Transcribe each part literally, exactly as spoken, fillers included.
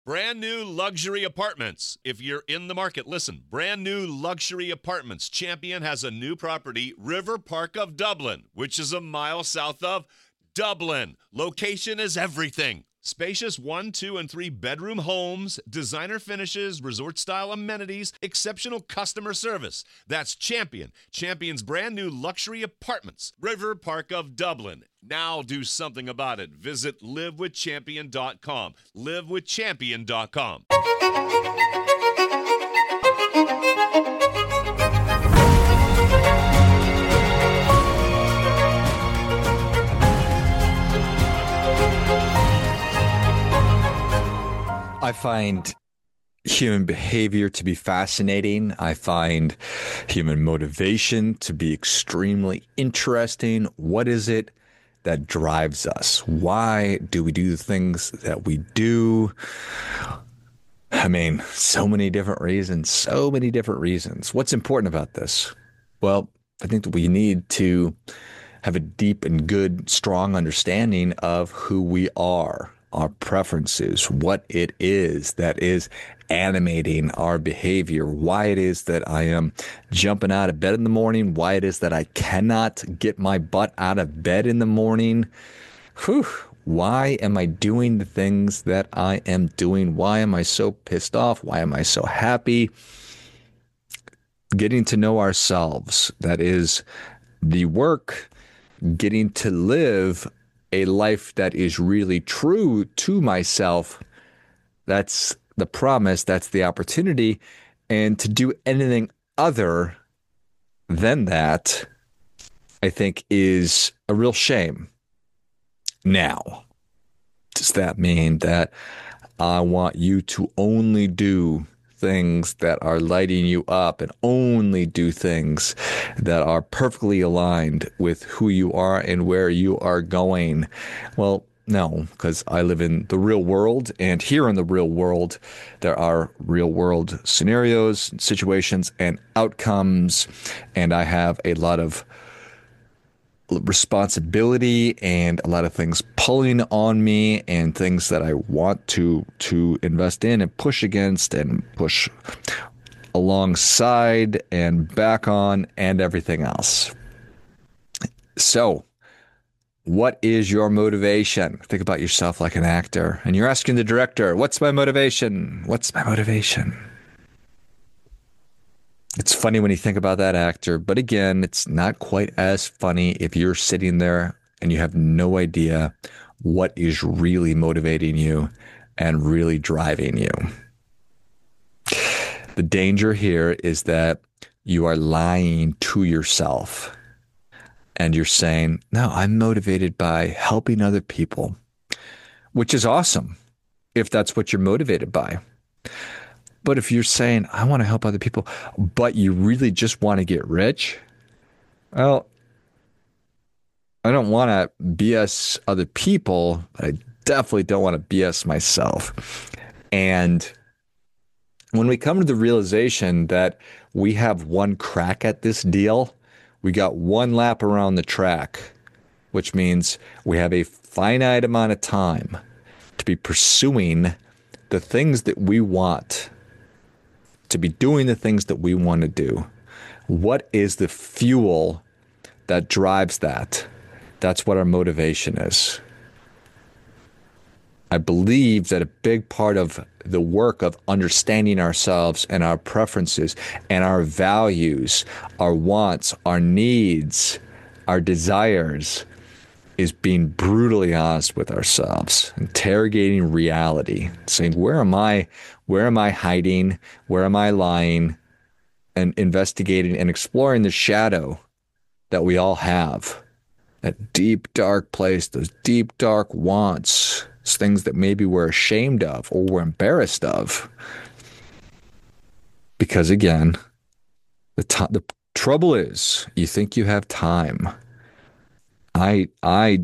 Brand new luxury apartments. If you're in the market, listen. Brand new luxury apartments. Champion has a new property, River Park of Dublin, which is a mile south of Dublin. Location is everything. Spacious one, two, and three bedroom homes, designer finishes, resort-style amenities, exceptional customer service. That's Champion. Champion's brand new luxury apartments, River Park of Dublin. Now do something about it. Visit live with champion dot com. live with champion dot com. I find human behavior to be fascinating. I find human motivation to be extremely interesting. What is it that drives us? Why do we do the things that we do? I mean, so many different reasons, so many different reasons. What's important about this? Well, I think that we need to have a deep and good, strong understanding of who we are, our preferences, what it is that is animating our behavior, why it is that I am jumping out of bed in the morning, why it is that I cannot get my butt out of bed in the morning. Whew. Why am I doing the things that I am doing? Why am I so pissed off? Why am I so happy? Getting to know ourselves, that is the work. Getting to live a life that is really true to myself, that's the promise, that's the opportunity. And to do anything other than that, I think, is a real shame. Now, does that mean that I want you to only do things that are lighting you up and only do things that are perfectly aligned with who you are and where you are going? Well, no, because I live in the real world, and here in the real world, there are real world scenarios, situations, and outcomes, and I have a lot of responsibility and a lot of things pulling on me and things that I want to to invest in and push against and push alongside and back on and everything else. So, what is your motivation? Think about yourself like an actor, and you're asking the director, what's my motivation? What's my motivation? It's funny when you think about that actor, but again, it's not quite as funny if you're sitting there and you have no idea what is really motivating you and really driving you. The danger here is that you are lying to yourself and you're saying, no, I'm motivated by helping other people, which is awesome if that's what you're motivated by. But if you're saying, I want to help other people, but you really just want to get rich, well, I don't want to B S other people, but I definitely don't want to B S myself. And when we come to the realization that we have one crack at this deal, we got one lap around the track, which means we have a finite amount of time to be pursuing the things that we want, to be doing the things that we want to do. What is the fuel that drives that? That's what our motivation is. I believe that a big part of the work of understanding ourselves and our preferences and our values, our wants, our needs, our desires, is being brutally honest with ourselves, interrogating reality, saying, where am I, where am I hiding, where am I lying, and investigating and exploring the shadow that we all have, that deep, dark place, those deep, dark wants, things that maybe we're ashamed of or we're embarrassed of. Because again, the, t- the trouble is, you think you have time. I I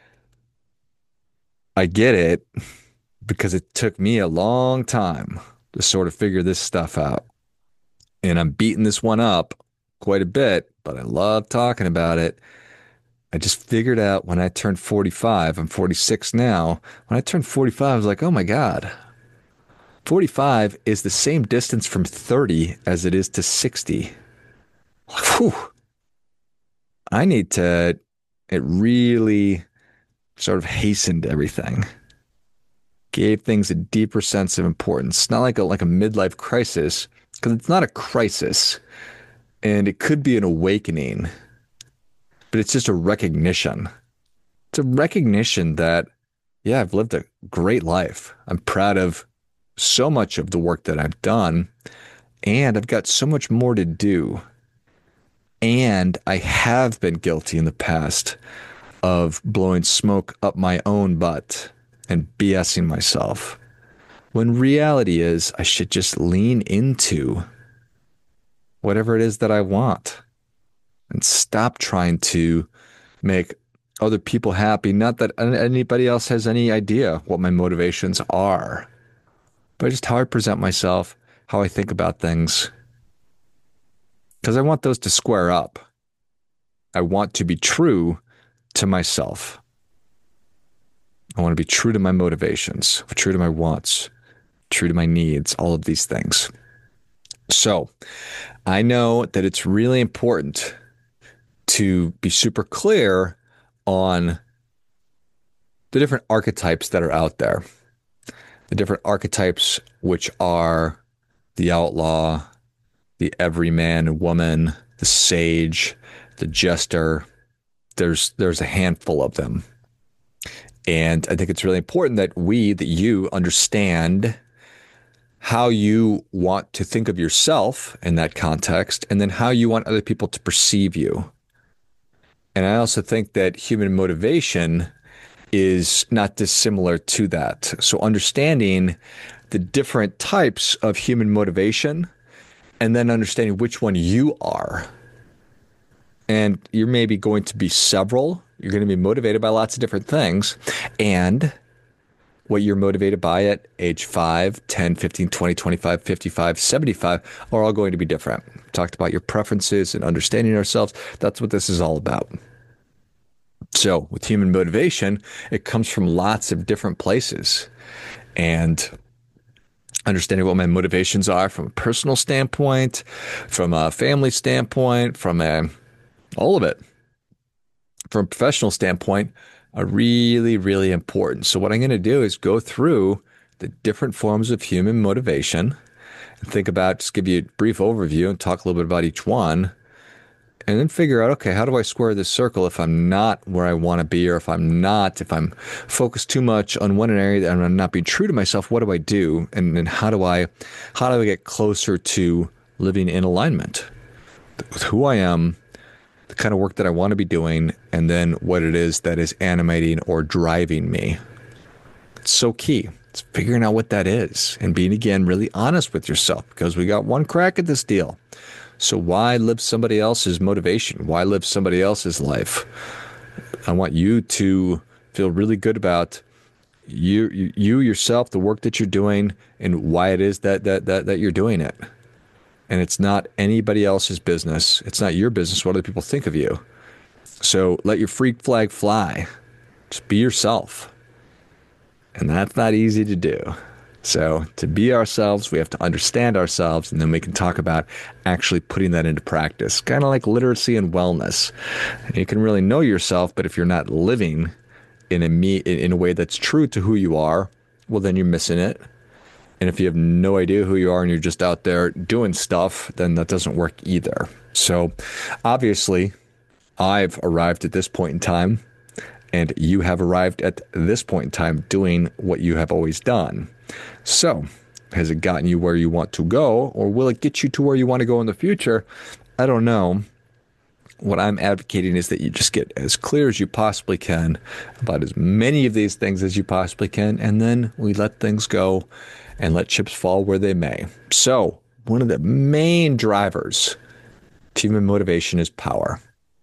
I get it, because it took me a long time to sort of figure this stuff out. And I'm beating this one up quite a bit, but I love talking about it. I just figured out when I turned forty-five, I'm forty-six now. When I turned forty-five, I was like, oh my God, forty-five is the same distance from thirty as it is to sixty. Whew. I need to, it really sort of hastened everything, gave things a deeper sense of importance. Not like a, like a midlife crisis, because it's not a crisis, and it could be an awakening, but it's just a recognition. It's a recognition that, yeah, I've lived a great life. I'm proud of so much of the work that I've done, and I've got so much more to do. And I have been guilty in the past of blowing smoke up my own butt and BSing myself, when reality is I should just lean into whatever it is that I want and stop trying to make other people happy. Not that anybody else has any idea what my motivations are, but just how I present myself, how I think about things. Because I want those to square up. I want to be true to myself. I want to be true to my motivations, true to my wants, true to my needs, all of these things. So I know that it's really important to be super clear on the different archetypes that are out there. The different archetypes, which are the outlaw, the everyman woman, the sage, the jester. There's there's a handful of them. And I think it's really important that we, that you understand how you want to think of yourself in that context, and then how you want other people to perceive you. And I also think that human motivation is not dissimilar to that. So understanding the different types of human motivation, and then understanding which one you are. And you're maybe going to be several. You're going to be motivated by lots of different things. And what you're motivated by at age five, ten, fifteen, twenty, twenty-five, fifty-five, seventy-five are all going to be different. We talked about your preferences and understanding ourselves. That's what this is all about. So with human motivation, it comes from lots of different places. And understanding what my motivations are from a personal standpoint, from a family standpoint, from a, all of it, from a professional standpoint, are really, really important. So what I'm going to do is go through the different forms of human motivation and think about, just give you a brief overview and talk a little bit about each one, and then figure out, okay, how do I square this circle if I'm not where I want to be, or if I'm not, if I'm focused too much on one area and I'm not being true to myself, what do I do? And then how do I, how do I get closer to living in alignment with who I am, the kind of work that I want to be doing, and then what it is that is animating or driving me. It's so key. It's figuring out what that is and being, again, really honest with yourself, because we got one crack at this deal. So why live somebody else's motivation? Why live somebody else's life? I want you to feel really good about you, you, you yourself, the work that you're doing, and why it is that that that that you're doing it. And it's not anybody else's business. It's not your business what other people think of you. So let your freak flag fly. Just be yourself. And that's not easy to do. So to be ourselves, we have to understand ourselves, and then we can talk about actually putting that into practice. Kind of like literacy and wellness. You can really know yourself, but if you're not living in a me in a way that's true to who you are, well, then you're missing it. And if you have no idea who you are and you're just out there doing stuff, then that doesn't work either. So obviously, I've arrived at this point in time, and you have arrived at this point in time doing what you have always done. So has it gotten you where you want to go, or will it get you to where you want to go in the future? I don't know. What I'm advocating is that you just get as clear as you possibly can about as many of these things as you possibly can, and then we let things go and let chips fall where they may. So one of the main drivers to human motivation is power.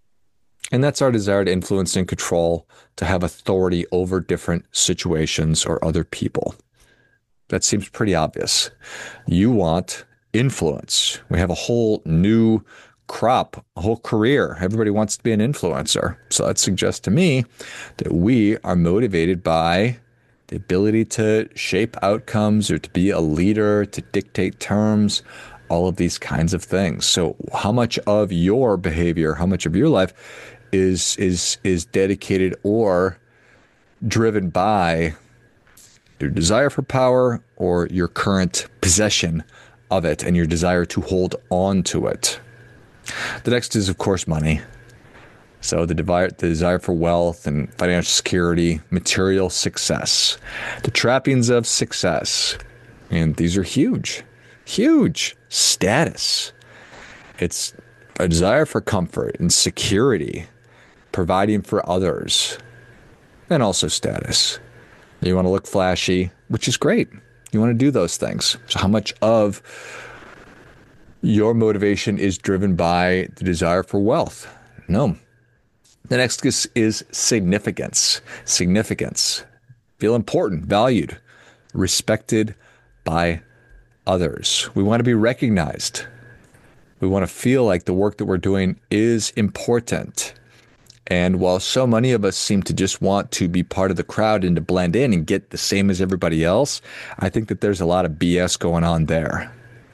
And that's our desire to influence and control, to have authority over different situations or other people. That seems pretty obvious. You want influence. We have a whole new crop, a whole career. Everybody wants to be an influencer. So that suggests to me that we are motivated by the ability to shape outcomes or to be a leader, to dictate terms, all of these kinds of things. So how much of your behavior, how much of your life is is is dedicated or driven by your desire for power or your current possession of it and your desire to hold on to it? The next is, of course, money. So the desire, the desire for wealth and financial security, material success, the trappings of success. And these are huge, huge. Status. It's a desire for comfort and security, providing for others, and also status. You want to look flashy, which is great. You want to do those things. So how much of your motivation is driven by the desire for wealth? No. The next is, is significance. Significance. Feel important, valued, respected by others. We want to be recognized. We want to feel like the work that we're doing is important. And while so many of us seem to just want to be part of the crowd and to blend in and get the same as everybody else, I think that there's a lot of B S going on there.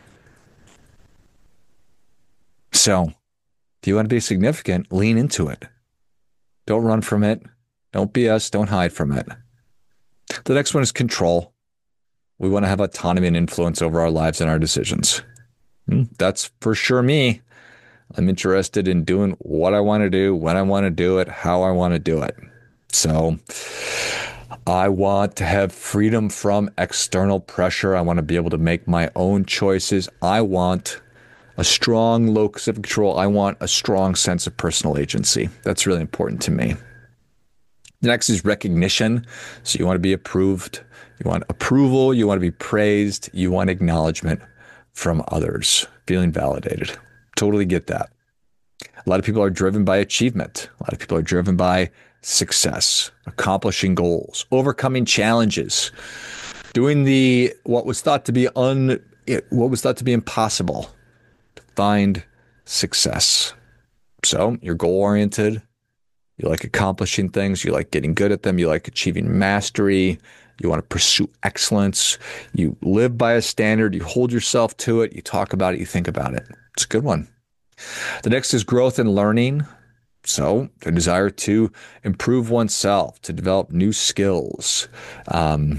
So, if you want to be significant, lean into it. Don't run from it. Don't B S. Don't hide from it. The next one is control. We want to have autonomy and influence over our lives and our decisions. That's for sure me. I'm interested in doing what I want to do, when I want to do it, how I want to do it. So I want to have freedom from external pressure. I want to be able to make my own choices. I want a strong locus of control. I want a strong sense of personal agency. That's really important to me. The next is recognition. So you want to be approved. You want approval. You want to be praised. You want acknowledgement from others, feeling validated. Totally get that. A lot of people are driven by achievement. A lot of people are driven by success, accomplishing goals, overcoming challenges, doing the what was thought to be un what was thought to be impossible to find success. So you're goal oriented. You like accomplishing things. You like getting good at them. You like achieving mastery. You want to pursue excellence. You live by a standard. You hold yourself to it. You talk about it. You think about it. It's a good one. The next is growth and learning. So the desire to improve oneself, to develop new skills. Um,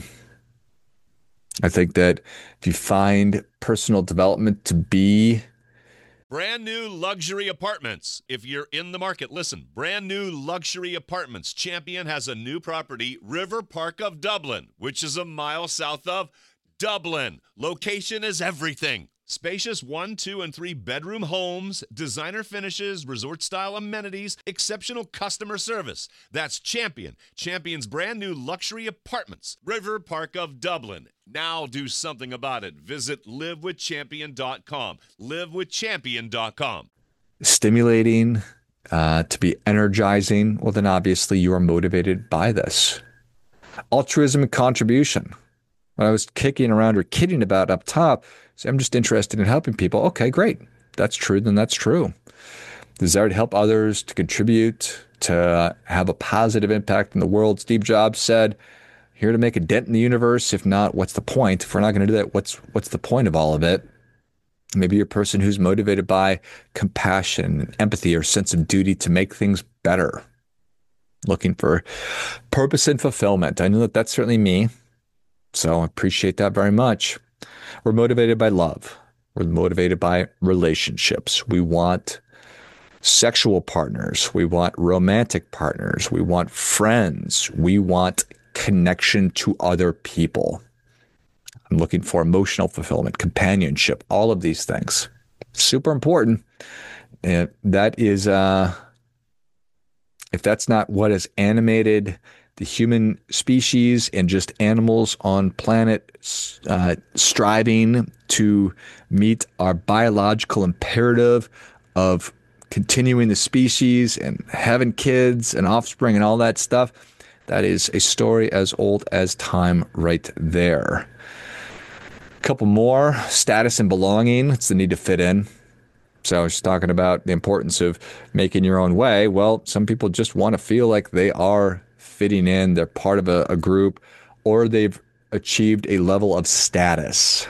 I think that if you find personal development to be brand new luxury apartments. If you're in the market, listen, brand new luxury apartments. Champion has a new property, River Park of Dublin, which is a mile south of Dublin. Location is everything. Spacious one, two, and three bedroom homes, designer finishes, resort-style amenities, exceptional customer service. That's Champion. Champion's brand new luxury apartments, River Park of Dublin. Now do something about it. Visit live with champion dot com. live with champion dot com. Stimulating, uh, to be energizing. Well, then obviously you are motivated by this. Altruism and contribution. What I was kicking around or kidding about up top, so I'm just interested in helping people. Okay, great. That's true. Then that's true. Desire to help others, to contribute, to have a positive impact in the world. Steve Jobs said, here to make a dent in the universe. If not, what's the point? If we're not going to do that, what's what's the point of all of it? Maybe you're a person who's motivated by compassion, empathy, or sense of duty to make things better. Looking for purpose and fulfillment. I know that that's certainly me. So I appreciate that very much. We're motivated by love. We're motivated by relationships. We want sexual partners. We want romantic partners. We want friends. We want connection to other people. I'm looking for emotional fulfillment, companionship, all of these things. Super important. And that is, uh, if that's not what has animated the human species and just animals on planet uh, striving to meet our biological imperative of continuing the species and having kids and offspring and all that stuff, that is a story as old as time right there. A couple more. Status and belonging. It's the need to fit in. So I was talking about the importance of making your own way. Well, some people just want to feel like they are fitting in. They're part of a, a group, or they've achieved a level of status.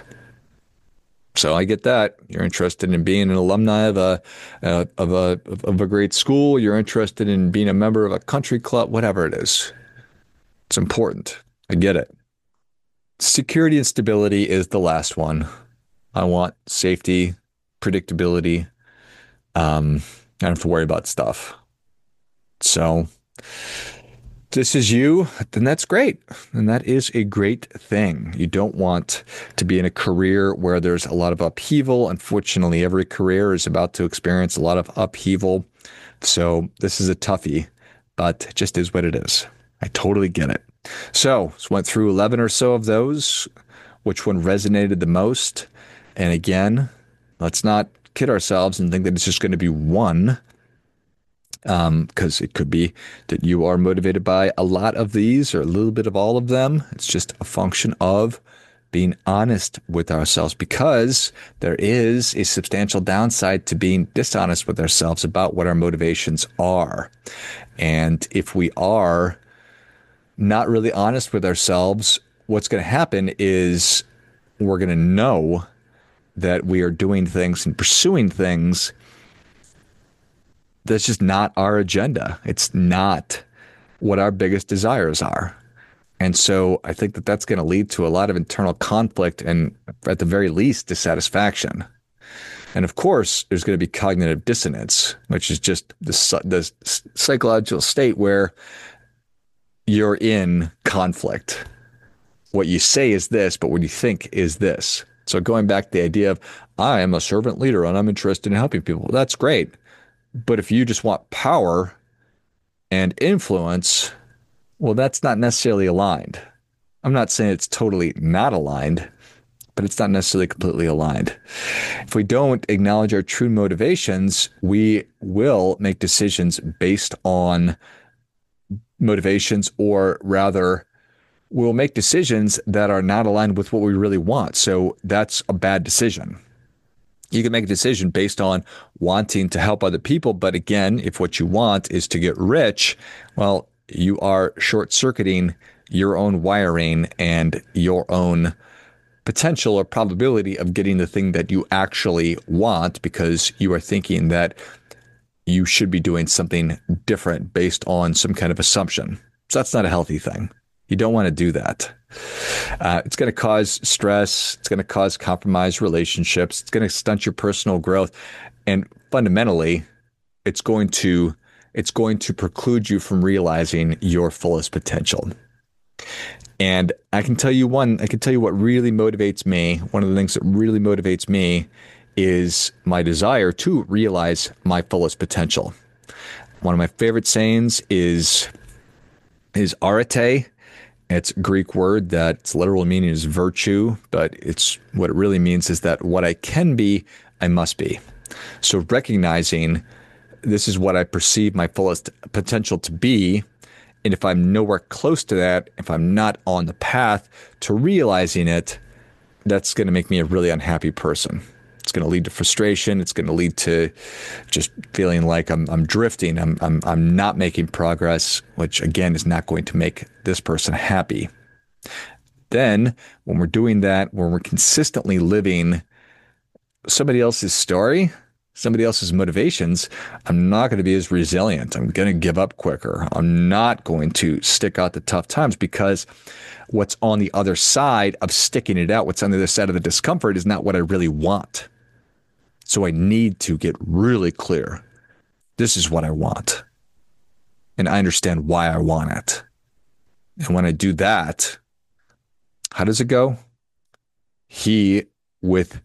So I get that. You're interested in being an alumni of a uh, of a of a great school. You're interested in being a member of a country club, whatever it is. It's important. I get it. Security and stability is the last one. I want safety, predictability. Um, I don't have to worry about stuff. So this is you, then that's great. And that is a great thing. You don't want to be in a career where there's a lot of upheaval. Unfortunately, every career is about to experience a lot of upheaval. So this is a toughie, but it just is what it is. I totally get it. So, so went through eleven or so of those. Which one resonated the most? And again, let's not kid ourselves and think that it's just going to be one. Um, because it could be that you are motivated by a lot of these or a little bit of all of them. It's just a function of being honest with ourselves, because there is a substantial downside to being dishonest with ourselves about what our motivations are. And if we are not really honest with ourselves, what's going to happen is we're going to know that we are doing things and pursuing things that's just not our agenda. It's not what our biggest desires are. And so I think that that's going to lead to a lot of internal conflict and, at the very least, dissatisfaction. And of course, there's going to be cognitive dissonance, which is just the, the psychological state where you're in conflict. What you say is this, but what you think is this. So going back to the idea of, I am a servant leader and I'm interested in helping people. That's great. But if you just want power and influence, well, that's not necessarily aligned. I'm not saying it's totally not aligned, but it's not necessarily completely aligned. If we don't acknowledge our true motivations, we will make decisions based on motivations, or rather, we'll make decisions that are not aligned with what we really want. So that's a bad decision. You can make a decision based on wanting to help other people. But again, if what you want is to get rich, well, you are short-circuiting your own wiring and your own potential or probability of getting the thing that you actually want, because you are thinking that you should be doing something different based on some kind of assumption. So that's not a healthy thing. You don't want to do that. Uh, it's going to cause stress. It's going to cause compromised relationships. It's going to stunt your personal growth. And fundamentally, it's going to, it's going to preclude you from realizing your fullest potential. And I can tell you one, I can tell you what really motivates me. One of the things that really motivates me is my desire to realize my fullest potential. One of my favorite sayings is, is arete. It's a Greek word that's literal meaning is virtue, but it's what it really means is that what I can be, I must be. So recognizing this is what I perceive my fullest potential to be, and if I'm nowhere close to that, if I'm not on the path to realizing it, that's going to make me a really unhappy person. It's going to lead to frustration. It's going to lead to just feeling like I'm I'm drifting. I'm I'm I'm not making progress, which again is not going to make this person happy. Then when we're doing that, when we're consistently living somebody else's story, somebody else's motivations, I'm not going to be as resilient. I'm going to give up quicker. I'm not going to stick out the tough times, because what's on the other side of sticking it out, what's on the other side of the discomfort, is not what I really want. So I need to get really clear. This is what I want. And I understand why I want it. And when I do that, how does it go? He with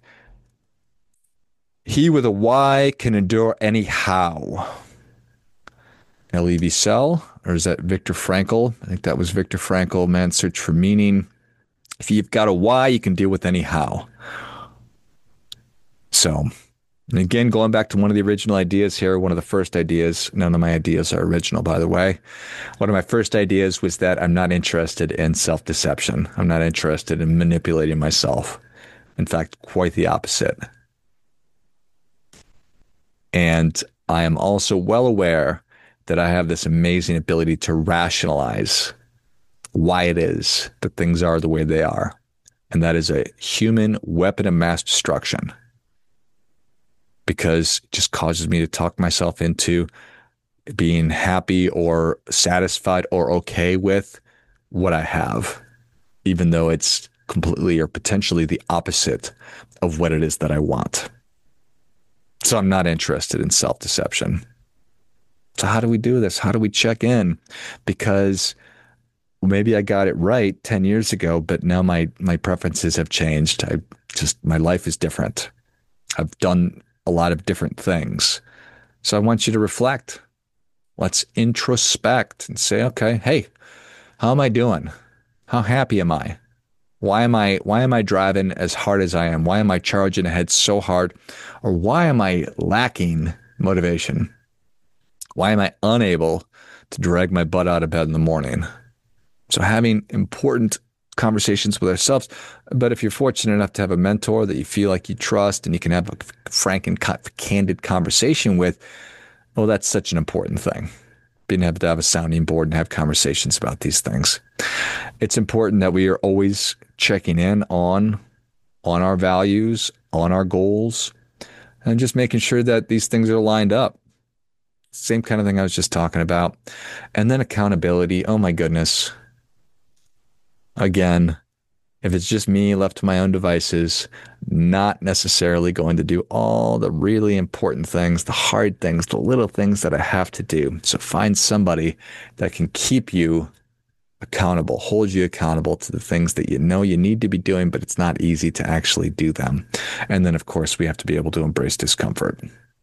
he with a why can endure any how. Elie Wiesel, or is that Viktor Frankl? I think that was Viktor Frankl, Man's Search for Meaning. If you've got a why, you can deal with any how. So, and again, going back to one of the original ideas here, one of the first ideas, none of my ideas are original, by the way. One of my first ideas was that I'm not interested in self-deception. I'm not interested in manipulating myself. In fact, quite the opposite. And I am also well aware that I have this amazing ability to rationalize why it is that things are the way they are. And that is a human weapon of mass destruction, because it just causes me to talk myself into being happy or satisfied or okay with what I have, even though it's completely or potentially the opposite of what it is that I want. So I'm not interested in self-deception. So how do we do this? How do we check in? Because maybe I got it right ten years ago, but now my my preferences have changed. I just, my life is different. I've done a lot of different things. So I want you to reflect. Let's introspect and say, okay, hey, how am I doing? How happy am I? Why am I why am I driving as hard as I am? Why am I charging ahead so hard? Or why am I lacking motivation? Why am I unable to drag my butt out of bed in the morning? So having important conversations with ourselves, but if you're fortunate enough to have a mentor that you feel like you trust and you can have a frank and candid conversation with, well, that's such an important thing. Being able to have a sounding board and have conversations about these things. It's important that we are always checking in on, on our values, on our goals, and just making sure that these things are lined up. Same kind of thing I was just talking about. And then accountability. Oh my goodness. Again, if it's just me left to my own devices, not necessarily going to do all the really important things, the hard things, the little things that I have to do. So find somebody that can keep you accountable, hold you accountable to the things that you know you need to be doing, but it's not easy to actually do them. And then, of course, we have to be able to embrace discomfort.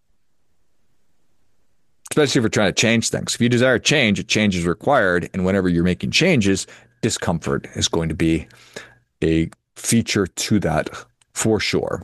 Especially if we're trying to change things. If you desire change, a change is required. And whenever you're making changes, discomfort is going to be a feature to that for sure.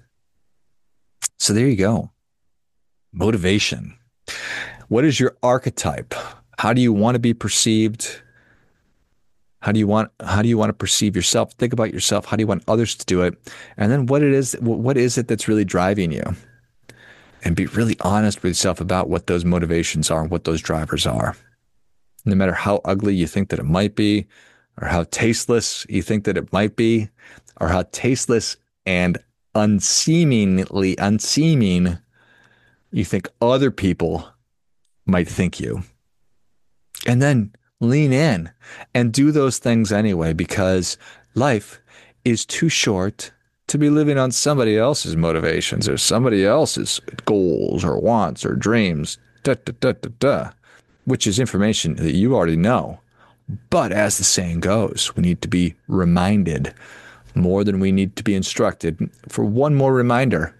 So there you go. Motivation. What is your archetype? How do you want to be perceived? How do you want, how do you want to perceive yourself? Think about yourself. How do you want others to do it? And then what it is, what is it that's really driving you? And be really honest with yourself about what those motivations are and what those drivers are. No matter how ugly you think that it might be, or how tasteless you think that it might be, or how tasteless and unseemingly unseeming you think other people might think you. And then lean in and do those things anyway, because life is too short to be living on somebody else's motivations or somebody else's goals or wants or dreams, da, da, da, da, da, which is information that you already know. But as the saying goes, we need to be reminded more than we need to be instructed. For one more reminder,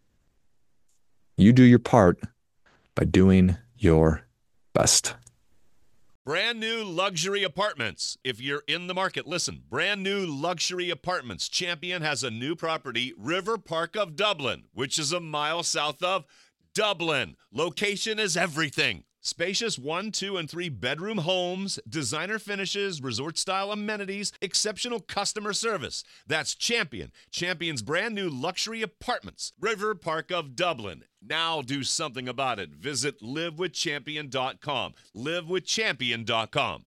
you do your part by doing your best. Brand new luxury apartments. If you're in the market, listen. Brand new luxury apartments. Champion has a new property, River Park of Dublin, which is a mile south of Dublin. Location is everything. Spacious one, two, and three bedroom homes, designer finishes, resort-style amenities, exceptional customer service. That's Champion. Champion's brand new luxury apartments, River Park of Dublin. Now do something about it. Visit live with champion dot com. live with champion dot com.